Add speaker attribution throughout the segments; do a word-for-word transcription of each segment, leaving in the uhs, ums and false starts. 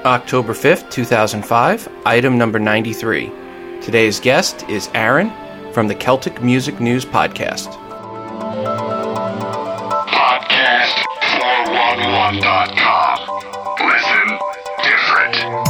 Speaker 1: October fifth, two thousand five, item number ninety-three. Today's guest is Aaron from the Celtic Music News Podcast.
Speaker 2: Podcast four one one dot com. Listen different.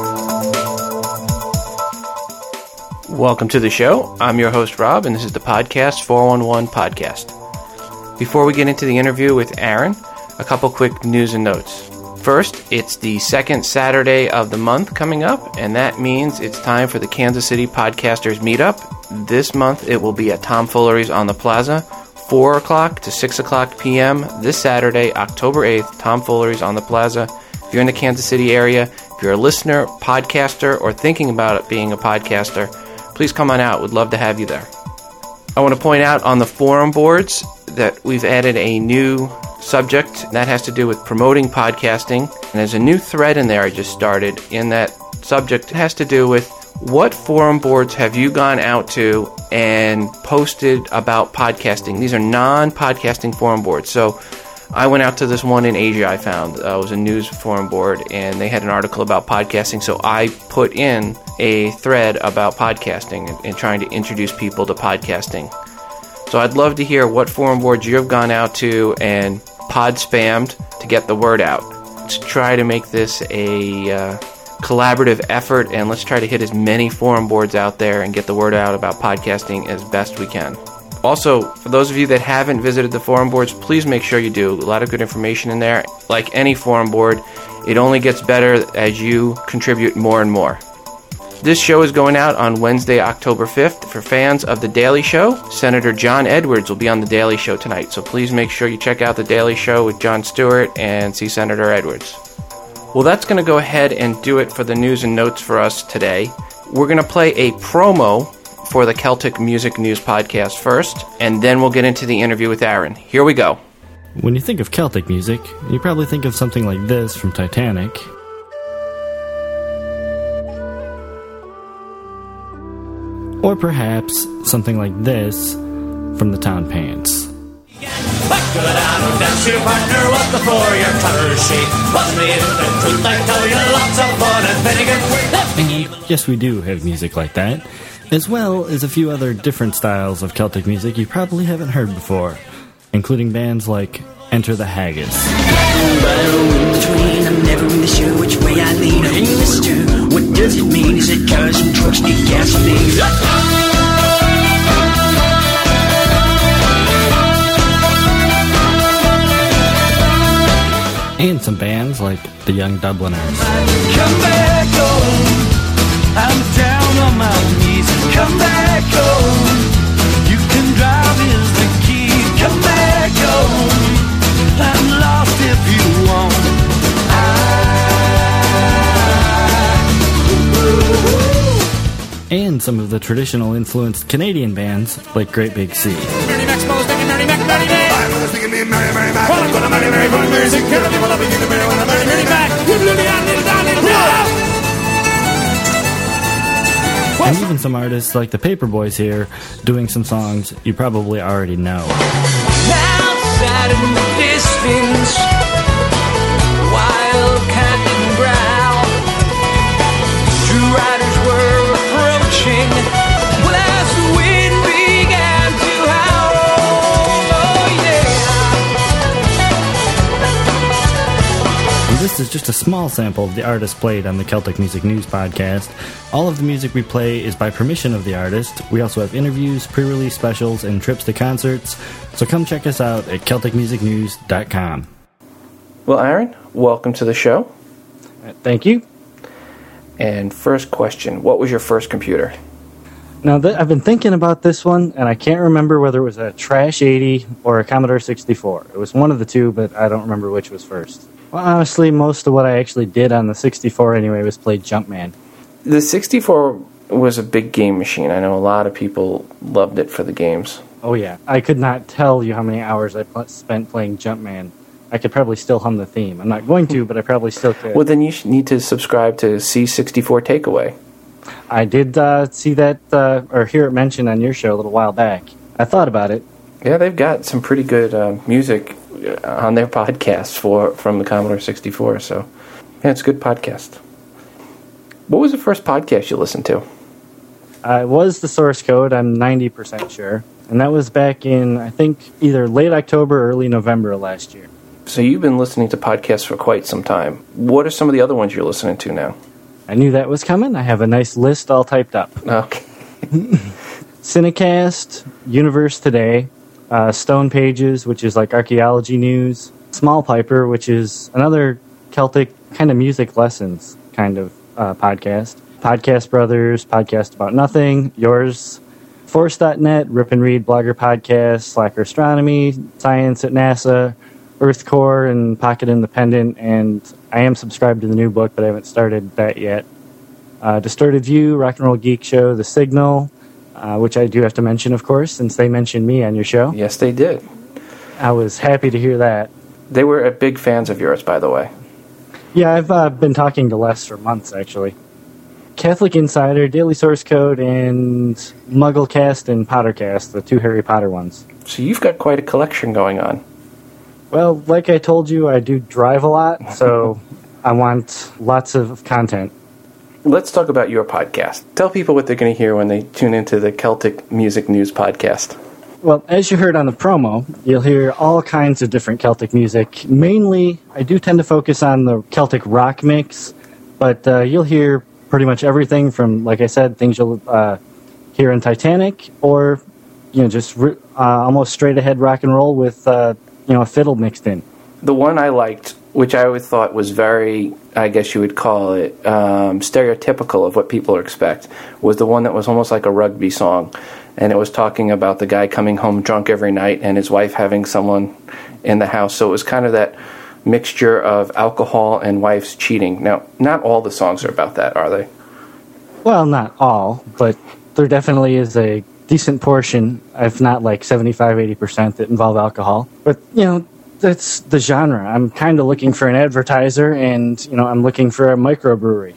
Speaker 1: Welcome to the show. I'm your host, Rob, and this is the Podcast four one one Podcast. Before we get into the interview with Aaron, a couple quick news and notes. First, it's the second Saturday of the month coming up, and that means it's time for the Kansas City Podcasters Meetup. This month, it will be at Tom Fullery's on the Plaza, four o'clock to six o'clock p.m. this Saturday, October eighth, Tom Fullery's on the Plaza. If you're in the Kansas City area, if you're a listener, podcaster, or thinking about it being a podcaster, please come on out. We'd love to have you there. I want to point out on the forum boards that we've added a new subject that has to do with promoting podcasting, and there's a new thread in there I just started. In that subject, it has to do with what forum boards have you gone out to and posted about podcasting. These are non-podcasting forum boards. So I went out to this one in Asia I found. Uh, it was a news forum board, and they had an article about podcasting, so I put in a thread about podcasting and, and trying to introduce people to podcasting. So I'd love to hear what forum boards you've gone out to and pod spammed to get the word out. Let's try to make this a uh, collaborative effort, and let's try to hit as many forum boards out there and get the word out about podcasting as best we can. Also, for those of you that haven't visited the forum boards, please make sure you do. A lot of good information in there. Like any forum board, it only gets better as you contribute more and more. This show is going out on Wednesday, October fifth. For fans of The Daily Show, Senator John Edwards will be on The Daily Show tonight. So please make sure you check out The Daily Show with Jon Stewart and see Senator Edwards. Well, that's going to go ahead and do it for the news and notes for us today. We're going to play a promo for the Celtic Music News Podcast first, and then we'll get into the interview with Aaron. Here we go.
Speaker 3: When you think of Celtic music, you probably think of something like this from Titanic. Or perhaps something like this from the Town Pants. Yes, we do have music like that, as well as a few other different styles of Celtic music you probably haven't heard before, including bands like Enter the Haggis. I'm never really sure which way I lean. Hey, mister, what does it mean? Is it cars and trucks need gasoline? And some bands like the Young Dubliners. Come back home. I'm down on my knees. Come back home. You can drive is the key. Come back home. I'm lost if you want. I... And some of the traditional influenced Canadian bands like Great Big Sea. And even some artists like the Paperboys here doing some songs you probably already know. Outside in the distance, wild cat and growl. Two riders were approaching when as the wind began to howl. Oh yeah. And this is just a small sample of the artist played on the Celtic Music News Podcast. All of the music we play is by permission of the artist. We also have interviews, pre-release specials, and trips to concerts. So come check us out at celtic music news dot com.
Speaker 1: Well, Aaron, welcome to the show.
Speaker 3: Thank you.
Speaker 1: And first question, what was your first computer?
Speaker 3: Now, th- I've been thinking about this one, and I can't remember whether it was a Trash eighty or a Commodore sixty-four. It was one of the two, but I don't remember which was first. Well, honestly, most of what I actually did on the sixty-four anyway was play Jumpman.
Speaker 1: The sixty-four was a big game machine. I know a lot of people loved it for the games.
Speaker 3: Oh, yeah. I could not tell you how many hours I pl- spent playing Jumpman. I could probably still hum the theme. I'm not going to, but I probably still could.
Speaker 1: Well, then you should need to subscribe to C sixty-four Takeaway.
Speaker 3: I did uh, see that, uh, or hear it mentioned on your show a little while back. I thought about it.
Speaker 1: Yeah, they've got some pretty good uh, music on their podcast for from the Commodore sixty-four. So, yeah, it's a good podcast. What was the first podcast you listened to?
Speaker 4: Uh, it was the Source Code, I'm ninety percent sure. And that was back in, I think, either late October or early November of last year.
Speaker 1: So you've been listening to podcasts for quite some time. What are some of the other ones you're listening to now?
Speaker 4: I knew that was coming. I have a nice list all typed up.
Speaker 1: Okay.
Speaker 4: Cinecast, Universe Today, uh, Stone Pages, which is like archaeology news, Small Piper, which is another Celtic kind of music lessons kind of uh, podcast, Podcast Brothers, Podcast About Nothing, yours, Force dot net, Rip and Read Blogger Podcast, Slacker Astronomy, Science at NASA, Earth Core, and Pocket Independent, and I am subscribed to the new book, but I haven't started that yet. Uh, Distorted View, Rock and Roll Geek Show, The Signal, uh, which I do have to mention, of course, since they mentioned me on your show.
Speaker 1: Yes, they did.
Speaker 4: I was happy to hear that.
Speaker 1: They were uh, big fans of yours, by the way.
Speaker 4: Yeah, I've uh, been talking to Les for months, actually. Catholic Insider, Daily Source Code, and Mugglecast and Pottercast, the two Harry Potter ones.
Speaker 1: So you've got quite a collection going on.
Speaker 4: Well, like I told you, I do drive a lot, so I want lots of content.
Speaker 1: Let's talk about your podcast. Tell people what they're going to hear when they tune into the Celtic Music News podcast.
Speaker 4: Well, as you heard on the promo, you'll hear all kinds of different Celtic music. Mainly, I do tend to focus on the Celtic rock mix, but uh, you'll hear pretty much everything from, like I said, things you'll uh, hear in Titanic, or you know, just uh, almost straight ahead rock and roll with uh, you know, a fiddle mixed in.
Speaker 1: The one I liked, which I always thought was very, I guess you would call it, um, stereotypical of what people expect, was the one that was almost like a rugby song. And it was talking about the guy coming home drunk every night and his wife having someone in the house. So it was kind of that mixture of alcohol and wife's cheating. Now, not all the songs are about that, are they?
Speaker 4: Well, not all, but there definitely is a decent portion, if not like seventy-five, eighty percent, that involve alcohol. But, you know, that's the genre. I'm kind of looking for an advertiser, and, you know, I'm looking for a microbrewery.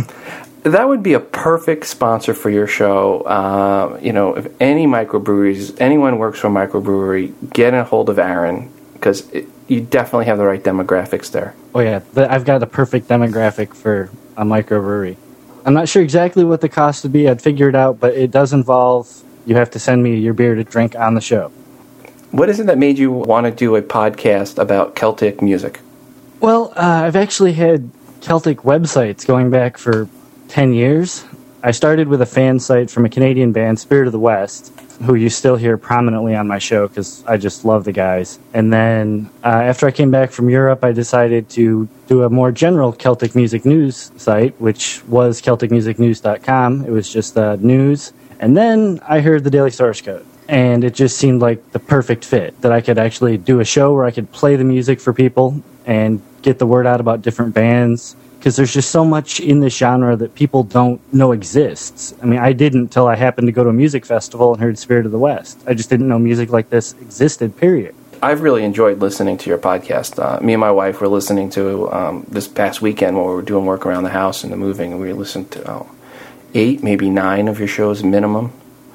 Speaker 1: That would be a perfect sponsor for your show. Uh, you know, if any microbreweries, anyone works for a microbrewery, get a hold of Aaron, because you definitely have the right demographics there.
Speaker 4: Oh, yeah. I've got the perfect demographic for a microbrewery. I'm not sure exactly what the cost would be. I'd figure it out, but it does involve you have to send me your beer to drink on the show.
Speaker 1: What is it that made you want to do a podcast about Celtic music?
Speaker 4: Well, uh, I've actually had Celtic websites going back for ten years. I started with a fan site from a Canadian band, Spirit of the West, who you still hear prominently on my show because I just love the guys. And then uh, after I came back from Europe, I decided to do a more general Celtic music news site, which was Celtic Music News dot com. It was just uh, news. And then I heard the Daily Source Code, and it just seemed like the perfect fit, that I could actually do a show where I could play the music for people and get the word out about different bands, because there's just so much in this genre that people don't know exists. I mean, I didn't until I happened to go to a music festival and heard Spirit of the West. I just didn't know music like this existed, period.
Speaker 1: I've really enjoyed listening to your podcast. Uh, me and my wife were listening to um, this past weekend when we were doing work around the house and the moving, and we listened to oh, eight, maybe nine of your shows minimum.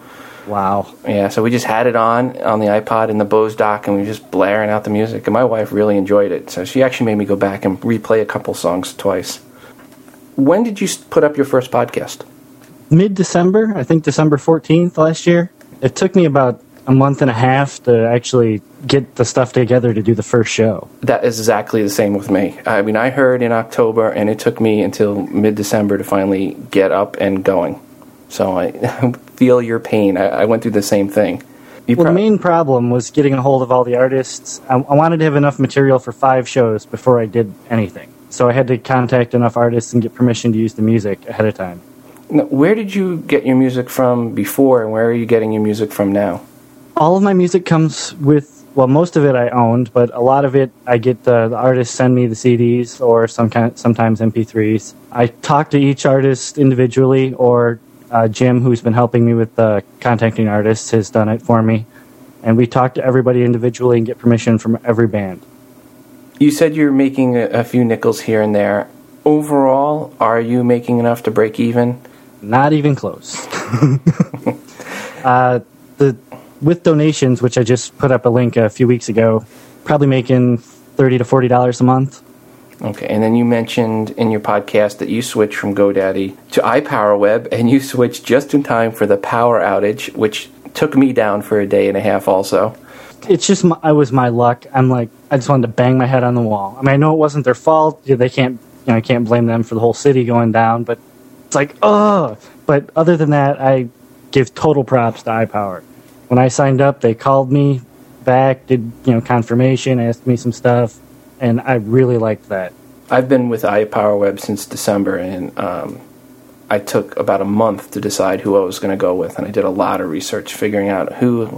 Speaker 4: Wow.
Speaker 1: Yeah, so we just had it on on the iPod in the Bose dock, and we were just blaring out the music, and my wife really enjoyed it. So she actually made me go back and replay a couple songs twice. When did you put up your first podcast?
Speaker 4: Mid-December, I think December fourteenth last year. It took me about a month and a half to actually get the stuff together to do the first show.
Speaker 1: That is exactly the same with me. I mean, I heard in October, and it took me until mid-December to finally get up and going. So I feel your pain. I, I went through the same thing. You
Speaker 4: well,
Speaker 1: pro-
Speaker 4: the main problem was getting a hold of all the artists. I, I wanted to have enough material for five shows before I did anything. So I had to contact enough artists and get permission to use the music ahead of time.
Speaker 1: Now, where did you get your music from before, and where are you getting your music from now?
Speaker 4: All of my music comes with, well, most of it I owned, but a lot of it I get the, the artists send me the C Ds or some kind, sometimes M P threes. I talk to each artist individually, or uh, Jim, who's been helping me with uh, contacting artists, has done it for me. And we talk to everybody individually and get permission from every band.
Speaker 1: You said you're making a, a few nickels here and there. Overall, are you making enough to break even?
Speaker 4: Not even close. uh, the with donations, which I just put up a link a few weeks ago, probably making thirty to forty dollars a month.
Speaker 1: Okay, and then you mentioned in your podcast that you switched from GoDaddy to iPowerWeb, and you switched just in time for the power outage, which took me down for a day and a half also.
Speaker 4: It's just, my, I was my luck. I'm like, I just wanted to bang my head on the wall. I mean, I know it wasn't their fault. They can't, you know, I can't blame them for the whole city going down, but it's like, ugh. But other than that, I give total props to iPower. When I signed up, they called me back, did, you know, confirmation, asked me some stuff, and I really liked that.
Speaker 1: I've been with iPowerWeb since December, and um, I took about a month to decide who I was going to go with, and I did a lot of research figuring out who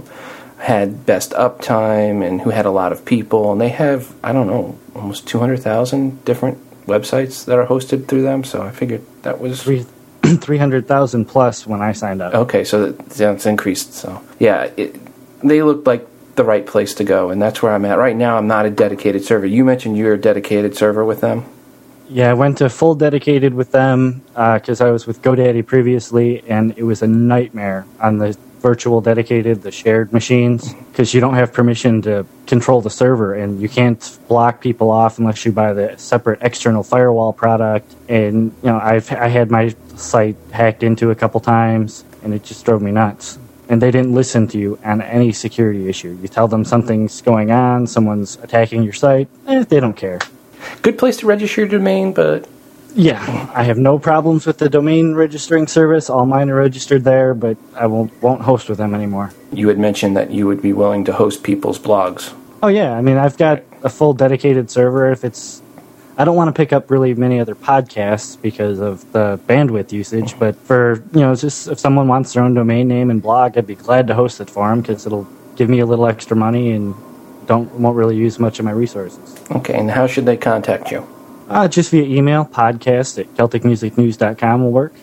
Speaker 1: had best uptime and who had a lot of people, and they have, I don't know, almost two hundred thousand different websites that are hosted through them, so I figured that was...
Speaker 4: three hundred thousand plus when I signed up.
Speaker 1: Okay, so that's increased, so... Yeah, it, they look like the right place to go, and that's where I'm at. Right now, I'm not a dedicated server. You mentioned you're a dedicated server with them?
Speaker 4: Yeah, I went to full dedicated with them because uh, I was with GoDaddy previously, and it was a nightmare on the virtual dedicated, the shared machines, because you don't have permission to control the server, and you can't block people off unless you buy the separate external firewall product. And you know, I've I had my site hacked into a couple times, and it just drove me nuts. And they didn't listen to you on any security issue. You tell them something's going on, someone's attacking your site, eh, they don't care.
Speaker 1: Good place to register your domain, but...
Speaker 4: Yeah, I have no problems with the domain registering service. All mine are registered there, but I won't, won't host with them anymore.
Speaker 1: You had mentioned that you would be willing to host people's blogs.
Speaker 4: Oh, yeah. I mean, I've got a full dedicated server. If it's... I don't want to pick up really many other podcasts because of the bandwidth usage, but for, you know, just if someone wants their own domain name and blog, I'd be glad to host it for them because it'll give me a little extra money and don't won't really use much of my resources.
Speaker 1: Okay, and how should they contact you?
Speaker 4: Uh, just via email, podcast at celtic music news dot com will work.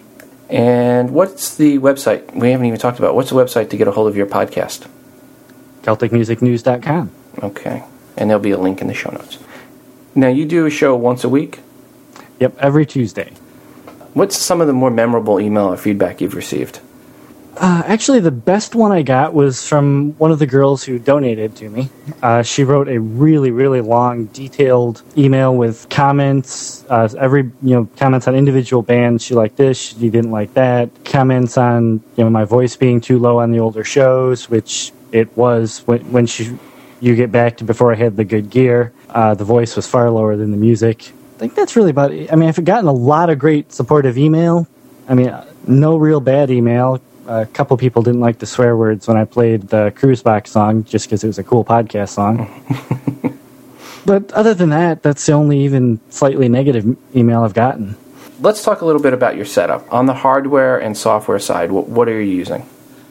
Speaker 1: And what's the website? We haven't even talked about. What's the website to get a hold of your podcast?
Speaker 4: celtic music news dot com.
Speaker 1: Okay, and there'll be a link in the show notes. Now, you do a show once a week?
Speaker 4: Yep, every Tuesday.
Speaker 1: What's some of the more memorable email or feedback you've received?
Speaker 4: Uh, actually, the best one I got was from one of the girls who donated to me. Uh, she wrote a really, really long, detailed email with comments. Uh, every, you know, comments on individual bands. She liked this, she didn't like that. Comments on, you know, my voice being too low on the older shows, which it was when, when she, you get back to before I had the good gear. Uh, the voice was far lower than the music. I think that's really about it. I mean, I've gotten a lot of great supportive email. I mean, no real bad email. A couple people didn't like the swear words when I played the Cruise Box song just because it was a cool podcast song. But other than that, that's the only even slightly negative email I've gotten.
Speaker 1: Let's talk a little bit about your setup. On the hardware and software side, what, what are you using?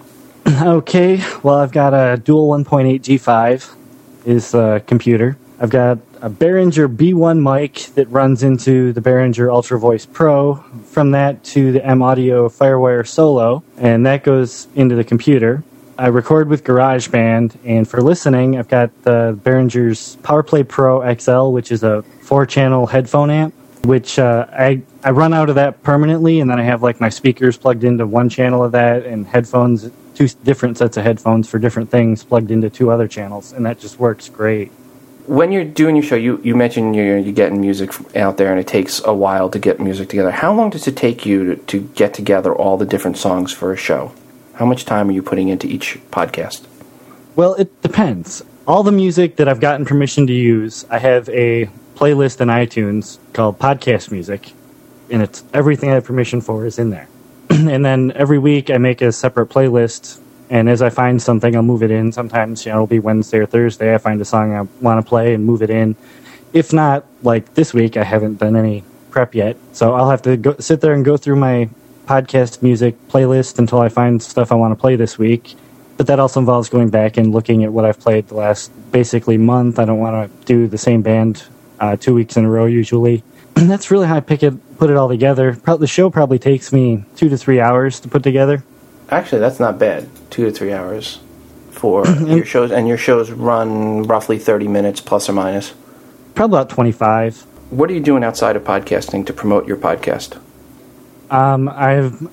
Speaker 4: Okay, well, I've got a dual one point eight G five is the computer. I've got a Behringer B one mic that runs into the Behringer Ultra Voice Pro. From that to the M-Audio Firewire Solo, and that goes into the computer. I record with GarageBand, and for listening, I've got the Behringer's PowerPlay Pro X L, which is a four-channel headphone amp, which uh, I, I run out of that permanently, and then I have like my speakers plugged into one channel of that, and headphones, two different sets of headphones for different things plugged into two other channels, and that just works great.
Speaker 1: When you're doing your show, you, you mentioned you're, you're getting music out there, and it takes a while to get music together. How long does it take you to, to get together all the different songs for a show? How much time are you putting into each podcast?
Speaker 4: Well, it depends. All the music that I've gotten permission to use, I have a playlist in iTunes called Podcast Music, and it's everything I have permission for is in there. And then every week I make a separate playlist, and as I find something, I'll move it in. Sometimes, you know, it'll be Wednesday or Thursday. I find a song I want to play and move it in. If not, like this week, I haven't done any prep yet. So I'll have to go, sit there and go through my podcast music playlist until I find stuff I want to play this week. But that also involves going back and looking at what I've played the last basically month. I don't want to do the same band uh, two weeks in a row usually. And that's really how I pick it, put it all together. Pro- the show probably takes me two to three hours to put together.
Speaker 1: Actually, that's not bad. Two to three hours for your shows, and your shows run roughly thirty minutes plus or minus.
Speaker 4: Probably about twenty-five.
Speaker 1: What are you doing outside of podcasting to promote your podcast?
Speaker 4: Um, I'm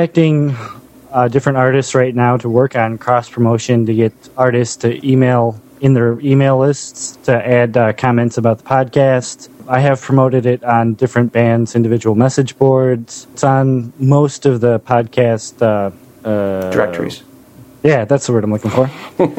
Speaker 4: contacting uh, different artists right now to work on cross promotion to get artists to email in their email lists to add uh, comments about the podcast. I have promoted it on different bands' individual message boards. It's on most of the podcast uh, uh,
Speaker 1: directories.
Speaker 4: Yeah, that's the word I'm looking for.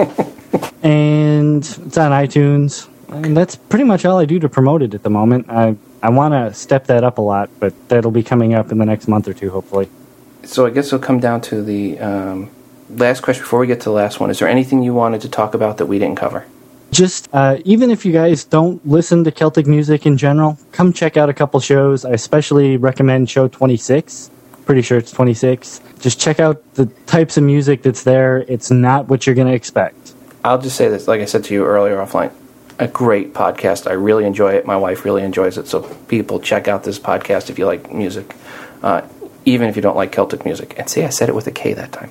Speaker 4: And it's on iTunes. And that's pretty much all I do to promote it at the moment. I I want to step that up a lot, but that'll be coming up in the next month or two, hopefully.
Speaker 1: So I guess it'll come down to the um, last question before we get to the last one. Is there anything you wanted to talk about that we didn't cover?
Speaker 4: Just, uh, even if you guys don't listen to Celtic music in general, come check out a couple shows. I especially recommend show twenty-six. Pretty sure it's twenty-six. Just check out the types of music that's there. It's not what you're going to expect.
Speaker 1: I'll just say this, like I said to you earlier offline, a great podcast. I really enjoy it. My wife really enjoys it. So people, check out this podcast if you like music, uh, even if you don't like Celtic music. And see, I said it with a K that time.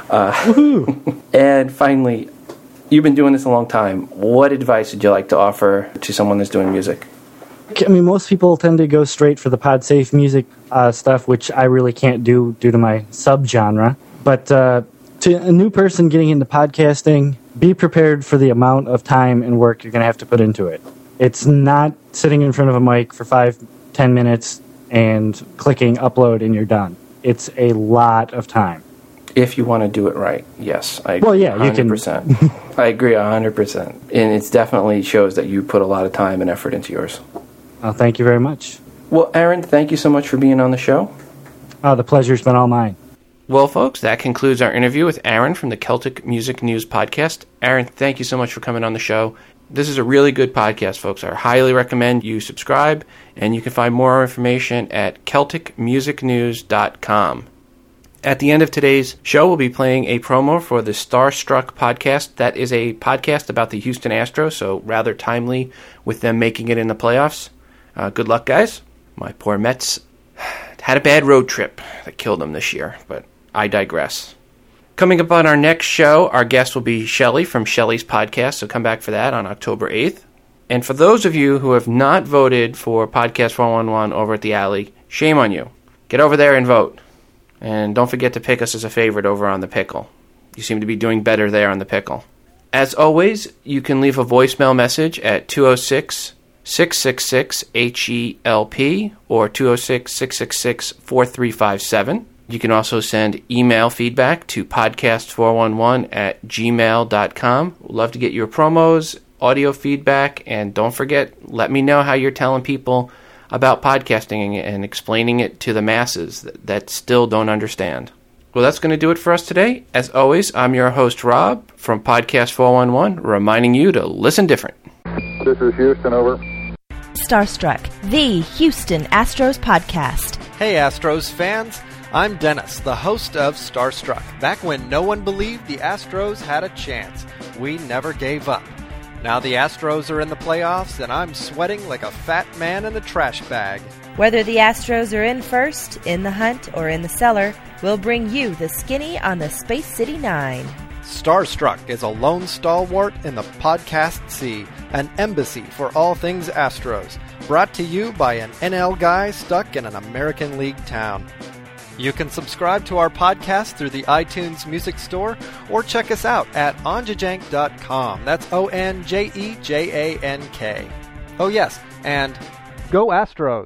Speaker 1: Uh, and finally, you've been doing this a long time. What advice would you like to offer to someone that's doing music?
Speaker 4: I mean, most people tend to go straight for the PodSafe music uh, stuff, which I really can't do due to my subgenre. But uh, to a new person getting into podcasting, be prepared for the amount of time and work you're going to have to put into it. It's not sitting in front of a mic for five, ten minutes and clicking upload and you're done. It's a lot of time.
Speaker 1: If you want to do it right, yes. I agree
Speaker 4: well, yeah,
Speaker 1: one hundred percent.
Speaker 4: you can.
Speaker 1: I agree one hundred percent. And it definitely shows that you put a lot of time and effort into yours.
Speaker 4: Well, thank you very much.
Speaker 1: Well, Aaron, thank you so much for being on the show.
Speaker 4: Oh, the pleasure's been all mine.
Speaker 1: Well, folks, that concludes our interview with Aaron from the Celtic Music News podcast. Aaron, thank you so much for coming on the show. This is a really good podcast, folks. I highly recommend you subscribe, and you can find more information at celtic music news dot com. At the end of today's show, we'll be playing a promo for the Starstruck podcast. That is a podcast about the Houston Astros, so rather timely with them making it in the playoffs. Uh, good luck, guys. My poor Mets had a bad road trip that killed them this year, but I digress. Coming up on our next show, our guest will be Shelly from Shelly's podcast, so come back for that on October eighth. And for those of you who have not voted for Podcast four one one over at the Alley, shame on you. Get over there and vote. And don't forget to pick us as a favorite over on the Pickle. You seem to be doing better there on the Pickle. As always, you can leave a voicemail message at two oh six, six six six, H E L P or two oh six, six six six, four three five seven. You can also send email feedback to podcast four one one at gmail dot com. We'd love to get your promos, audio feedback, and don't forget, let me know how you're telling people about podcasting and explaining it to the masses that, that still don't understand. Well, that's going to do it for us today. As always, I'm your host, Rob, from Podcast four one one, reminding you to listen different.
Speaker 5: This is Houston, over.
Speaker 6: Starstruck, the Houston Astros podcast.
Speaker 7: Hey, Astros fans. I'm Dennis, the host of Starstruck. Back when no one believed the Astros had a chance, we never gave up. Now the Astros are in the playoffs, and I'm sweating like a fat man in a trash bag.
Speaker 6: Whether the Astros are in first, in the hunt, or in the cellar, we'll bring you the skinny on the Space City Nine.
Speaker 7: Starstruck is a lone stalwart in the podcast sea, an embassy for all things Astros, brought to you by an N L guy stuck in an American League town. You can subscribe to our podcast through the iTunes Music Store or check us out at onjajank dot com. That's O N J E J A N K. Oh yes, and go Astros!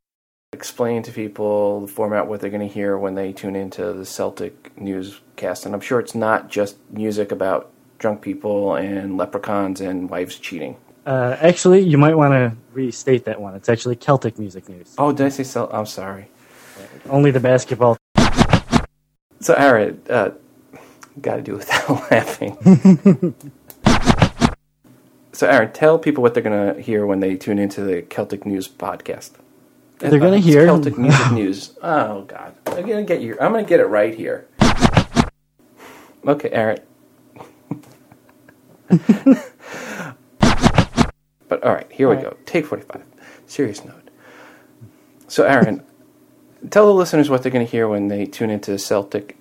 Speaker 1: Explain to people the format, what they're going to hear when they tune into the Celtic newscast. And I'm sure it's not just music about drunk people and leprechauns and wives cheating.
Speaker 4: Uh, actually, you might want to restate that one. It's actually Celtic music news.
Speaker 1: Oh, did I say Celtic? I'm sorry.
Speaker 4: Only the basketball.
Speaker 1: So, Aaron, uh, got to do without laughing. So, Aaron, tell people what they're going to hear when they tune into the Celtic News podcast.
Speaker 4: They're going to
Speaker 1: uh,
Speaker 4: hear
Speaker 1: Celtic Music News. Oh God, I'm going to get you. I'm going to get it right here. Okay, Aaron. But all right, here we go. Take forty-five. Serious note. So, Aaron, tell the listeners what they're going to hear when they tune into Celtic.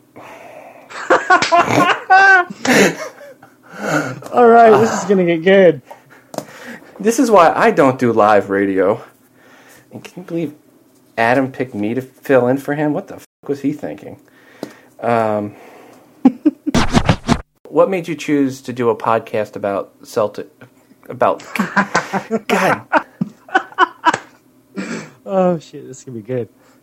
Speaker 4: All right, this is going to get good.
Speaker 1: This is why I don't do live radio. And can you believe Adam picked me to fill in for him? What the f*** was he thinking? Um, what made you choose to do a podcast about Celtic? About God.
Speaker 4: Oh shit, this is gonna be good.